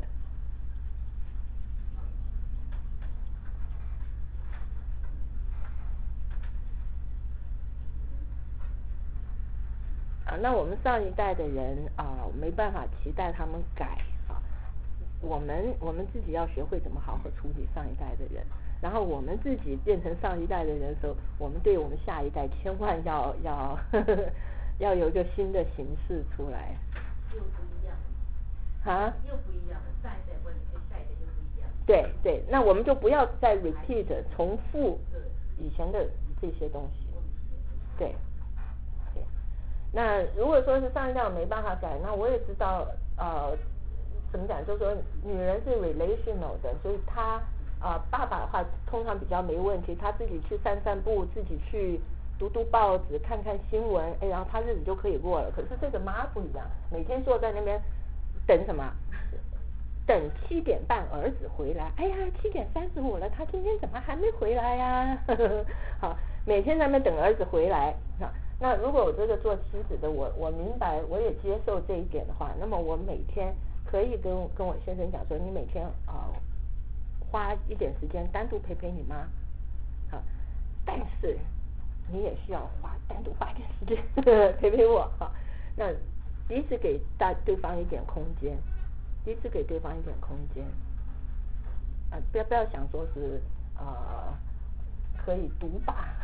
啊，那我们上一代的人啊、呃，没办法期待他们改啊。我们我们自己要学会怎么好好处理上一代的人。然后我们自己变成上一代的人的时候，我们对我们下一代千万要要呵呵要有一个新的形式出来。 又不一样。 啊？ 又不一样了，上一代问跟下一代又不一样。 对对，那我们就不要再 repeat 重复以前的这些东西。对对。那如果说是上一代我没办法改，那我也知道呃怎么讲，就是说女人是 relational 的，所以她。啊、呃，爸爸的话通常比较没问题，他自己去散散步，自己去读读报纸，看看新闻，哎，然后他日子就可以过了。可是这个妈不一样，每天坐在那边等什么？等七点半儿子回来。哎呀，七点三十五了，他今天怎么还没回来呀？好，每天在那边等儿子回来。那如果我这个做妻子的，我我明白，我也接受这一点的话，那么我每天可以跟跟我先生讲说，你每天啊。呃花一点时间单独陪陪你妈，好，但是你也需要花单独花一点时间陪陪我，好，那彼此给大对方一点空间，彼此给对方一点空间，啊，不要不要想说是呃可以独霸，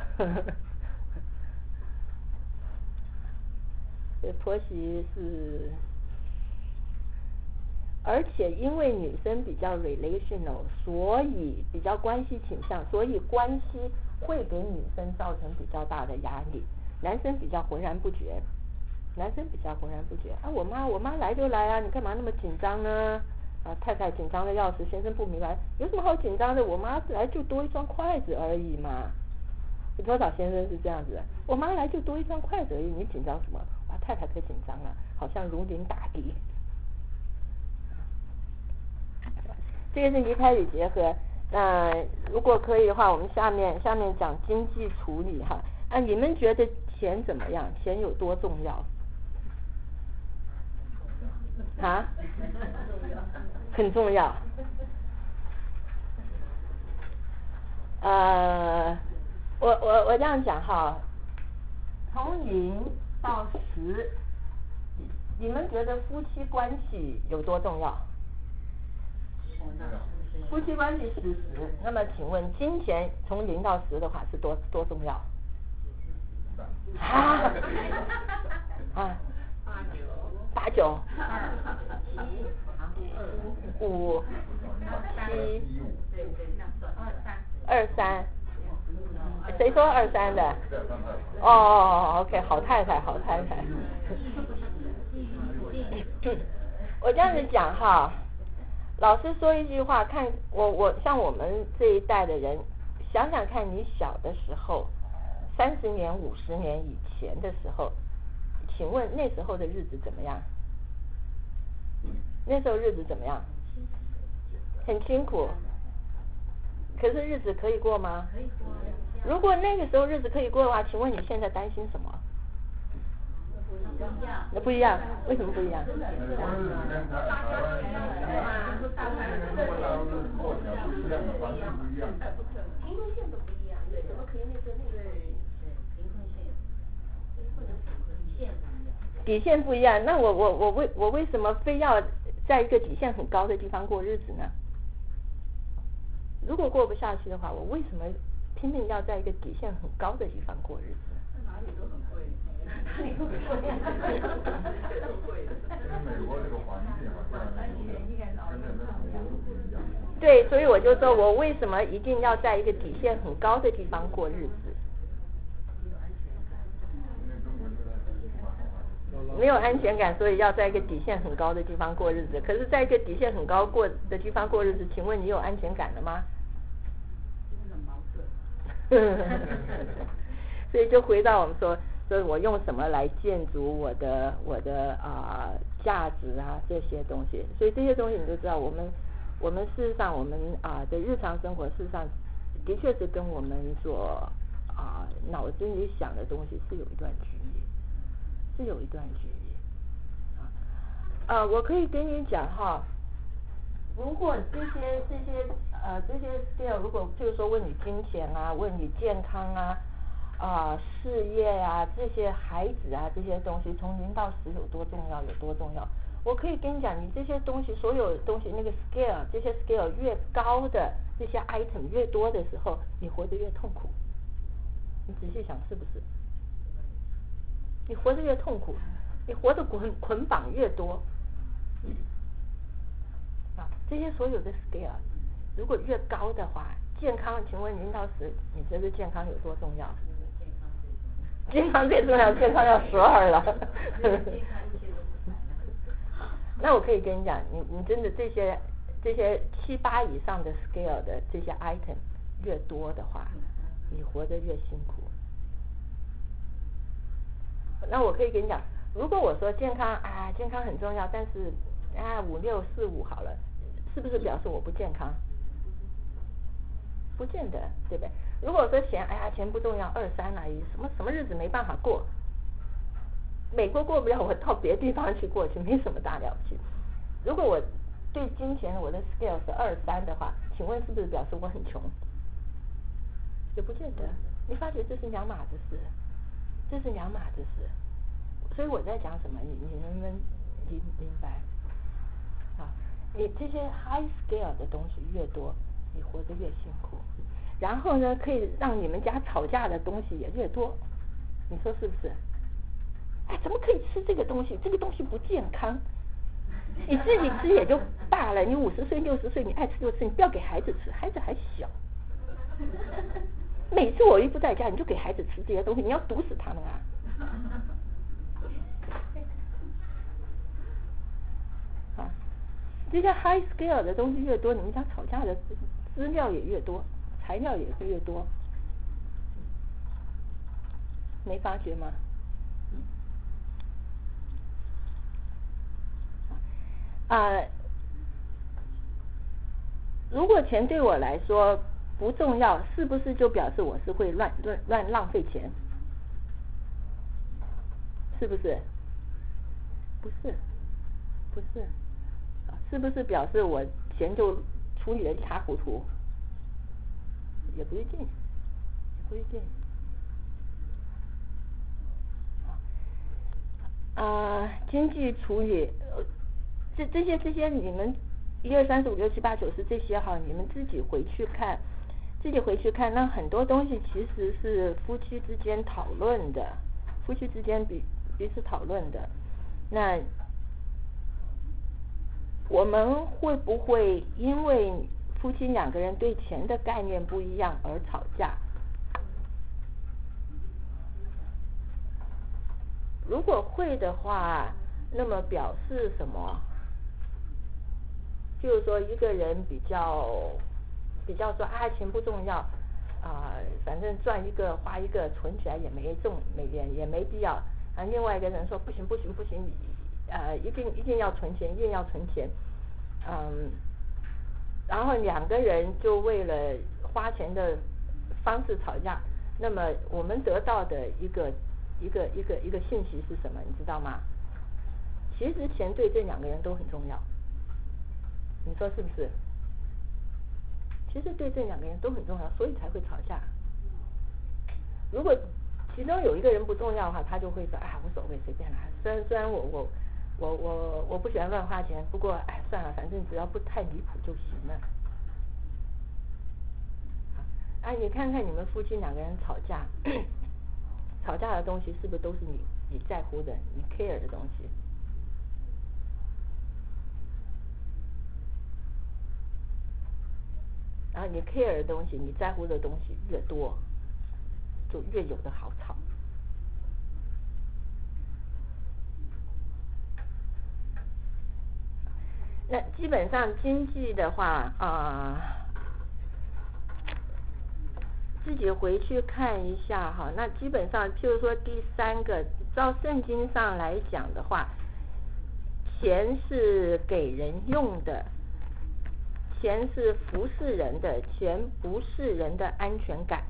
这婆媳是。而且因为女生比较 relational， 所以比较关系倾向，所以关系会给女生造成比较大的压力。男生比较浑然不觉，男生比较浑然不觉啊，我妈我妈来就来啊，你干嘛那么紧张呢？啊，太太紧张的要死，先生不明白，有什么好紧张的？我妈来就多一双筷子而已嘛。有多少先生是这样子的？我妈来就多一双筷子而已，你紧张什么？哇，太太可紧张了，好像如临大敌。这个是离开与结合。那如果可以的话，我们下面下面讲经济处理哈。啊，你们觉得钱怎么样？钱有多重要？啊？很重要。 呃，我我我这样讲哈，从零到十，你们觉得夫妻关系有多重要？夫妻关系是十，那么请问金钱从零到十的话是多多重要？啊啊，八九，五七，二三，谁说二三的？哦 ，OK， 好太太，好太太。我这样子讲哈，老师说一句话，看我我像我们这一代的人，想想看你小的时候，三十年、五十年以前的时候，请问那时候的日子怎么样？那时候日子怎么样？很辛苦。可是日子可以过吗？可以过。如果那个时候日子可以过的话，请问你现在担心什么？那不一样，为什么不一样？底线不一样，那我我我为我为什么非要在一个底线很高的地方过日子呢？如果过不下去的话，我为什么拼命要在一个底线很高的地方过日子？哪里都很贵，哪里都很贵，都贵。美国这个环境好像跟那个不一样。对，所以我就说我为什么一定要在一个底线很高的地方过日子？没有安全感，所以要在一个底线很高的地方过日子。可是，在一个底线很高过的地方过日子，请问你有安全感了吗？所以就回到我们说，所以我用什么来建筑我的我的啊、呃、价值啊这些东西。所以这些东西你就知道，我们我们事实上我们啊、呃、的日常生活事实上的确是跟我们所啊、呃、脑子里想的东西是有一段距离。是有一段距离啊，呃，我可以跟你讲哈，如果这些这些呃这些 skill， 如果就是说问你金钱啊，问你健康啊，啊、呃、事业啊这些孩子啊这些东西，从零到十有多重要有多重要？我可以跟你讲，你这些东西所有东西那个 skill， 这些 skill 越高的这些 item 越多的时候，你活得越痛苦。你仔细想是不是？你活得越痛苦，你活得捆捆绑越多，啊，这些所有的 scale， 如果越高的话，健康，请问零到十，你觉得健康有多重要？健康最重要，健康要十二了。那我可以跟你讲，你你真的这些这些七八以上的 scale 的这些 item 越多的话，你活得越辛苦。那我可以跟你讲，如果我说健康啊，健康很重要，但是啊五六四五好了，是不是表示我不健康？不见得，对不对？如果说钱，哎呀钱不重要，二三而已，什么什么日子没办法过，美国过不了，我到别的地方去过去，没什么大了不起。如果我对金钱我的 scale 是二三的话，请问是不是表示我很穷？也不见得，你发觉这是两码子事。这是两码子事，所以我在讲什么？你你能不能明明白？啊，你这些 high scale 的东西越多，你活得越辛苦。然后呢，可以让你们家吵架的东西也越多，你说是不是？哎，怎么可以吃这个东西？这个东西不健康。你自己吃也就罢了，你五十岁、六十岁，你爱吃就吃，你不要给孩子吃，孩子还小。每次我一不在家，你就给孩子吃这些东西，你要毒死他们啊！啊，这些 high scale 的东西越多，你们家吵架的资料也越多，材料也会越多，没发觉吗？啊，如果钱对我来说不重要，是不是就表示我是会乱乱乱浪费钱？是不是？不是，不是，是不是表示我钱就处理的一塌糊涂？ 也不一定，也不一定。啊，经济处理，呃，这这些这些你们一二三四五六七八九十这些哈，你们自己回去看，自己回去看，那很多东西其实是夫妻之间讨论的，夫妻之间彼彼此讨论的。那我们会不会因为夫妻两个人对钱的概念不一样而吵架？如果会的话，那么表示什么？就是说一个人比较比较说啊，钱不重要啊、呃，反正赚一个花一个，存起来也没重没也也没必要。啊，另外一个人说不行不行不行，呃，一定一定要存钱，一定要存钱，嗯，然后两个人就为了花钱的方式吵架。那么我们得到的一个一个一个一个信息是什么？你知道吗？其实钱对这两个人都很重要，你说是不是？其实对这两个人都很重要，所以才会吵架。如果其中有一个人不重要的话，他就会说啊，无所谓，随便啦。虽然虽然我我我我我不喜欢乱花钱，不过哎算了，反正只要不太离谱就行了。啊，你看看你们夫妻两个人吵架，吵架的东西是不是都是你你在乎的、你 care 的东西？然后你 care 的东西、你在乎的东西越多，就越有的好吵。那基本上经济的话啊、呃，自己回去看一下哈。那基本上譬如说第三个，照圣经上来讲的话，钱是给人用的，钱是服侍人的，钱不是人的安全感。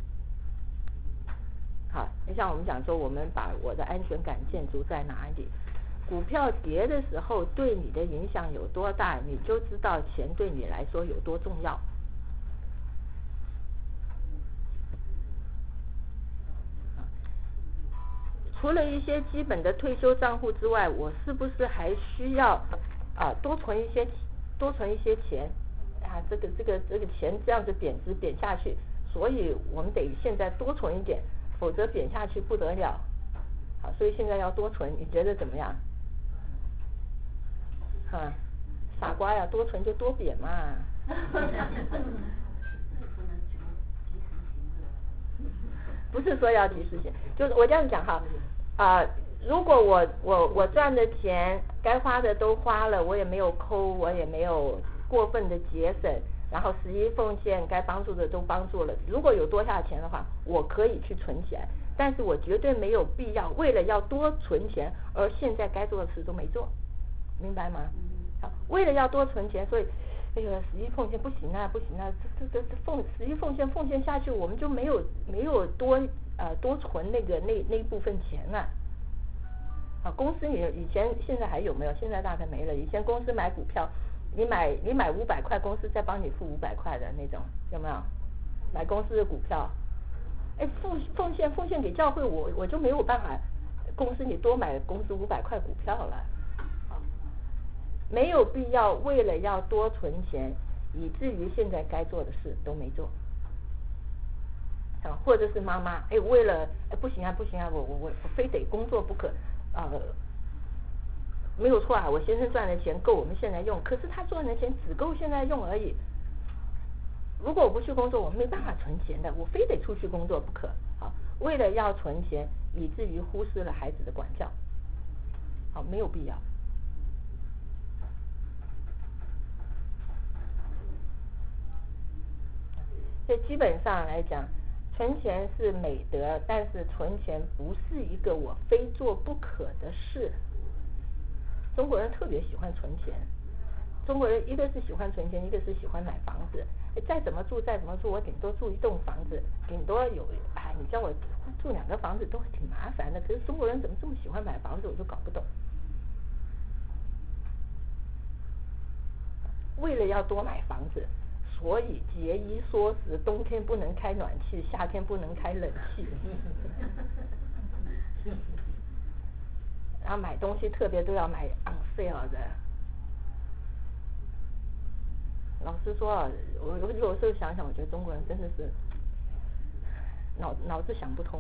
好，就像我们讲说，我们把我的安全感建筑在哪里？股票跌的时候对你的影响有多大，你就知道钱对你来说有多重要。除了一些基本的退休账户之外，我是不是还需要啊多存一些多存一些钱啊？这个这个这个钱这样子贬值贬下去，所以我们得现在多存一点，否则贬下去不得了。好，所以现在要多存，你觉得怎么样？哈，傻瓜呀，多存就多贬嘛。不是说要及时行，就是我这样讲哈，啊、呃，如果我我我赚的钱该花的都花了，我也没有抠，我也没有过分的节省，然后十一奉献该帮助的都帮助了，如果有多下钱的话，我可以去存起来，但是我绝对没有必要为了要多存钱而现在该做的事都没做，明白吗？好，为了要多存钱，所以哎呀，十一奉献不行啊，不行啊，这这这奉十一奉献奉献下去，我们就没有没有多呃多存那个那那一部分钱了。啊，公司你以前现在还有没有？现在大概没了。以前公司买股票，你买你买五百块，公司再帮你付五百块的那种，有没有？买公司的股票，哎，奉奉献奉献给教会，我我就没有办法，公司你多买公司五百块股票了。没有必要为了要多存钱，以至于现在该做的事都没做。啊，或者是妈妈，哎，为了哎不行啊不行啊，我我我我非得工作不可，呃，没有错啊，我先生赚的钱够我们现在用，可是他赚的钱只够现在用而已。如果我不去工作，我没办法存钱的，我非得出去工作不可。好，为了要存钱，以至于忽视了孩子的管教，好，没有必要。所以基本上来讲，存钱是美德，但是存钱不是一个我非做不可的事。中国人特别喜欢存钱，中国人一个是喜欢存钱，一个是喜欢买房子。再怎么住再怎么住，我顶多住一栋房子，顶多有哎，你叫我住两个房子都挺麻烦的。可是中国人怎么这么喜欢买房子，我就搞不懂。为了要多买房子， 所以节衣缩食，冬天不能开暖气，夏天不能开冷气。然后买东西特别都要买 on sale 的。老实说啊，我我有时候想想，我觉得中国人真的是脑脑子想不通。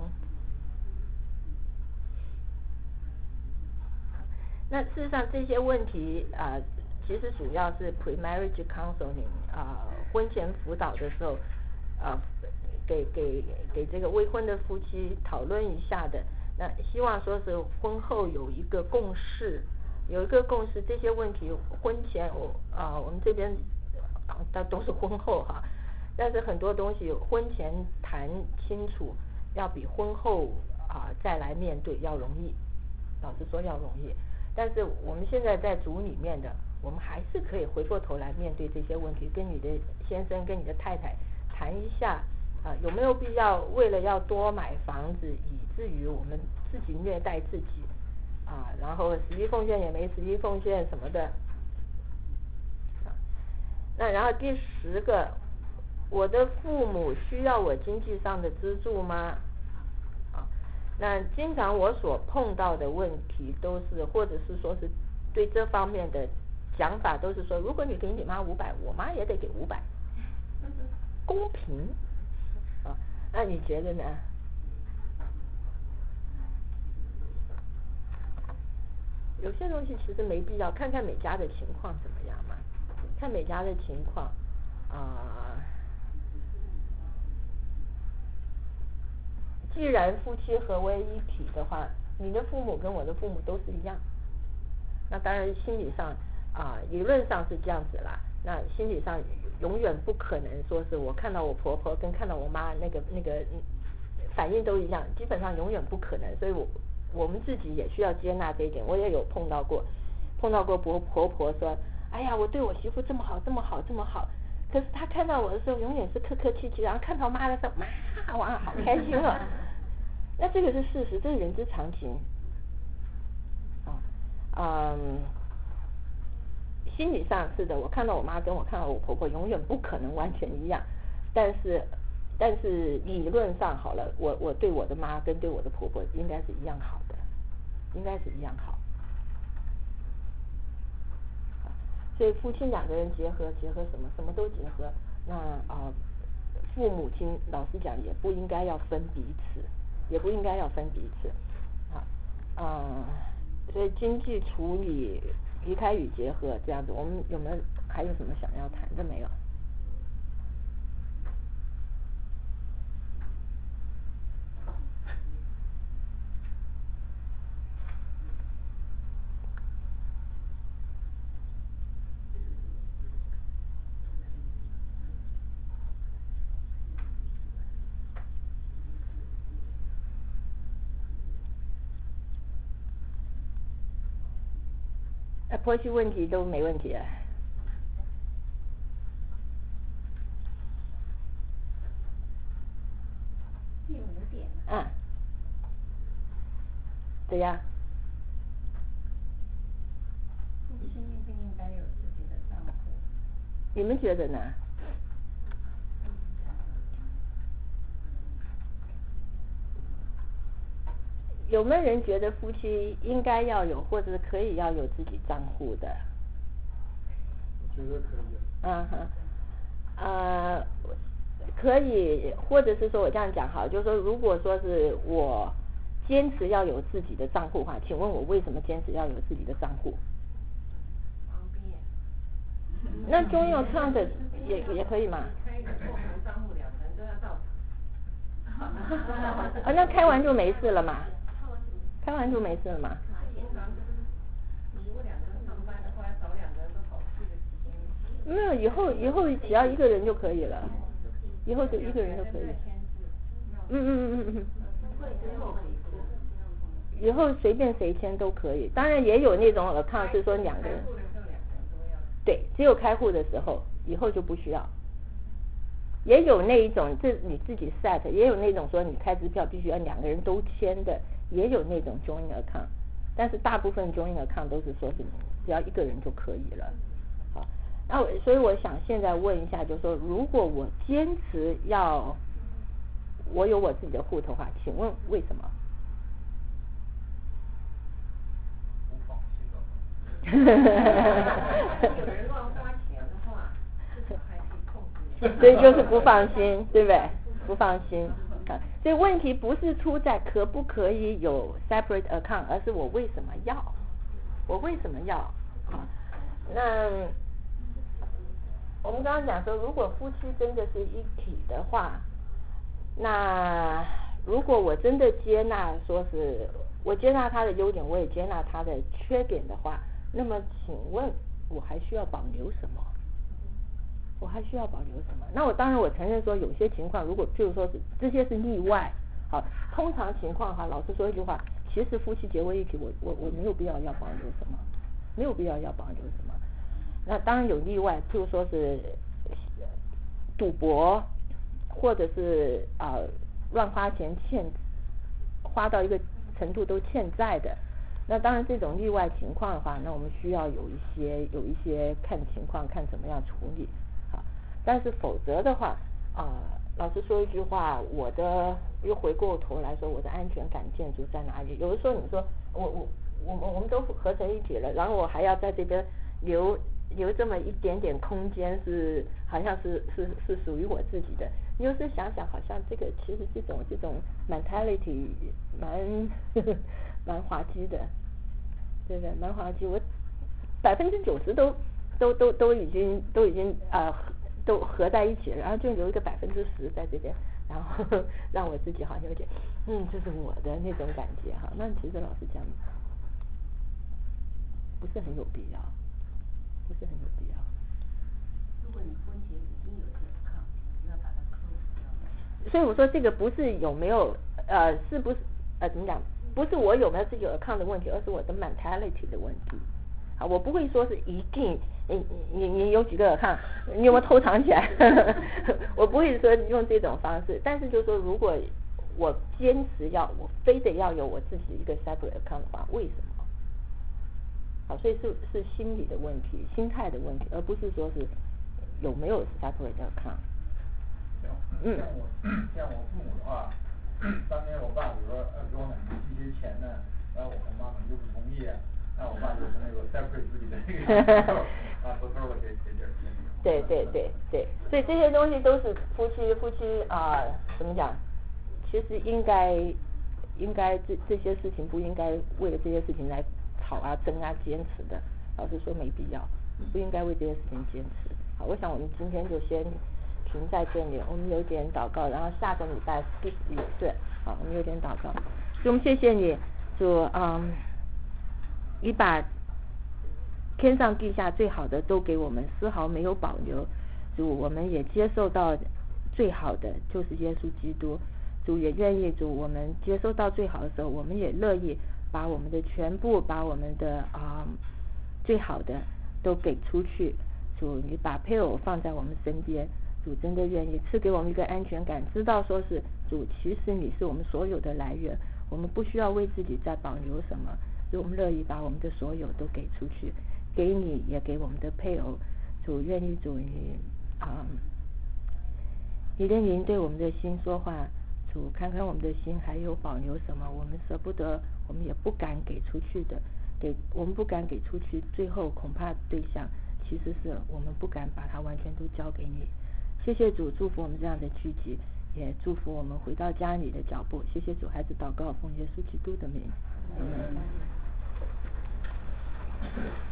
那事实上这些问题啊、呃，其实主要是 pre-marriage counseling 啊、呃，婚前辅导的时候啊、呃，给给给这个未婚的夫妻讨论一下的。那希望说是婚后有一个共识，有一个共识，这些问题婚前我啊、呃，我们这边啊，但都是婚后哈，但是很多东西婚前谈清楚，要比婚后啊、呃、再来面对要容易，老实说要容易。但是我们现在在组里面的，我们还是可以回过头来面对这些问题，跟你的先生跟你的太太谈一下啊，有没有必要为了要多买房子，以至于我们自己虐待自己啊，然后十一奉献也没十一奉献什么的。那然后第十个，我的父母需要我经济上的资助吗？啊，那经常我所碰到的问题都是，或者是说是对这方面的讲法都是说，如果你给你妈五百，我妈也得给五百，公平啊。那你觉得呢？有些东西其实没必要，看看每家的情况怎么样嘛，看每家的情况啊、呃。既然夫妻合为一体的话，你的父母跟我的父母都是一样。那当然心理上啊、呃，理论上是这样子啦。那心理上永远不可能说是我看到我婆婆跟看到我妈那个那个反应都一样，基本上永远不可能。所以我我们自己也需要接纳这一点。我也有碰到过，碰到过婆婆婆说，哎呀，我对我媳妇这么好，这么好，这么好。可是她看到我的时候，永远是客客气气，然后看到妈的时候，妈哇，好开心啊！那这个是事实，这是人之常情。啊，嗯，心理上是的，我看到我妈跟我看到我婆婆永远不可能完全一样，但是但是理论上好了，我我对我的妈跟对我的婆婆应该是一样好的，应该是一样好。所以夫妻两个人结合，结合什么？什么都结合。那啊、呃，父母亲老实讲也不应该要分彼此，也不应该要分彼此。啊，嗯，所以经济处理、离开与结合这样子，我们有没有还有什么想要谈的没有？呃，婆媳问题都没问题啊。 第五点。 嗯。对呀。 夫妻应不应该有自己的账户？ 你们觉得呢？有没有人觉得夫妻应该要有，或者是可以要有自己账户的？ 我觉得可以。 嗯哼，呃，可以，或者是说我这样讲好，就是说，如果说是我坚持要有自己的账户的话，请问我为什么坚持要有自己的账户？ 方便。 那中药唱的也也可以嘛？ 开一个共同账户，两个人都要到场。 啊，那开完就没事了嘛？开完就没事了嘛？ 平常你如果两个人上班的话，要找两个人都跑去的时间。 没有，以后以后只要一个人就可以了，以后就一个人就可以。嗯嗯嗯嗯嗯。以后随便谁签都可以，当然也有那种 account 是说两个人。对，只有开户的时候，以后就不需要。也有那一种，这你自己 set， 也有那种说你开支票必须要两个人都签的，也有那种 joint account， 但是大部分 joint account 都是说是只要一个人就可以了。好， 那我所以我想现在问一下，就是说，如果我坚持要我有我自己的户头的话，请问为什么？ 不放心了。 有人乱花钱的话，至少还可以控制。 所以就是不放心，对不对？不放心。啊，所以问题不是出在可不可以有 separate account， 而是我为什么要？我为什么要？啊，那我们刚刚讲说，如果夫妻真的是一体的话，那如果我真的接纳，说是我接纳他的优点，我也接纳他的缺点的话，那么请问我还需要保留什么？我还需要保留什么？那我当然我承认说，有些情况如果譬如说是这些是例外，好，通常情况哈，老实说一句话，其实夫妻结为一体，我我我没有必要要保留什么，没有必要要保留什么。那当然有例外，譬如说是赌博，或者是啊、呃、乱花钱欠花到一个程度都欠债的。那当然这种例外情况的话，那我们需要有一些有一些看情况看怎么样处理啊。但是否则的话啊、呃，老实说一句话，我的又回过头来说，我的安全感建筑在哪里？有的时候你说我我我们我们都合成一体了，然后我还要在这边留留这么一点点空间，是好像是是是属于我自己的。你有时想想，好像这个其实这种这种 mentality 蛮蛮滑稽的，对不对？蛮滑稽，我百分之九十都都都都已经都已经啊、呃、都合在一起了，然后就留一个百分之十在这边，然后让我自己好像有点嗯，这是我的那种感觉哈。那其实老实讲，不是很有必要，不是很有必要。 如果你婚前已经有这个抗，你要把它克服掉。 所以我说这个不是有没有呃是不是呃怎么讲，不是我有没有自己有 account 的问题，而是我的 mentality 的问题。啊，我不会说是一定你你你有几个 account， 你有没有偷藏起来？我不会说用这种方式，但是就是说，如果我坚持要我非得要有我自己一个 separate account 的话，为什么？好，所以是是心理的问题，心态的问题，而不是说是有没有 separate account。 像像我像我父母的话，当年我爸比如说呃给我奶奶寄些钱呢，然后我我妈可能就不同意，那我爸就是那个 separate 自己的那个啊偷偷的给给点钱。 对对对对，所以这些东西都是夫妻夫妻啊、呃、怎么讲？其实应该应该这这些事情不应该为了这些事情来吵啊争啊坚持的，老实说没必要，不应该为这些事情坚持。好，我想我们今天就先停在这里，我们有点祷告，然后下个礼拜四也是，好，我们有点祷告。所以我们谢谢你，主，嗯，你把天上地下最好的都给我们，丝毫没有保留。主，我们也接受到最好的就是耶稣基督。主也愿意，主我们接收到最好的时候，我们也乐意把我们的全部，把我们的啊、嗯、最好的都给出去。主，你把配偶放在我们身边，主真的愿意赐给我们一个安全感，知道说是主，其实你是我们所有的来源，我们不需要为自己再保留什么，所以我们乐意把我们的所有都给出去，给你也给我们的配偶。主愿意主你啊、嗯，你的灵对我们的心说话。主，看看我们的心还有保留什么，我们舍不得，我们也不敢给出去的，给我们不敢给出去，最后恐怕对象其实是我们不敢把它完全都交给你。谢谢主，祝福我们这样的聚集，也祝福我们回到家里的脚步。谢谢主，孩子祷告，奉耶稣基督的名。嗯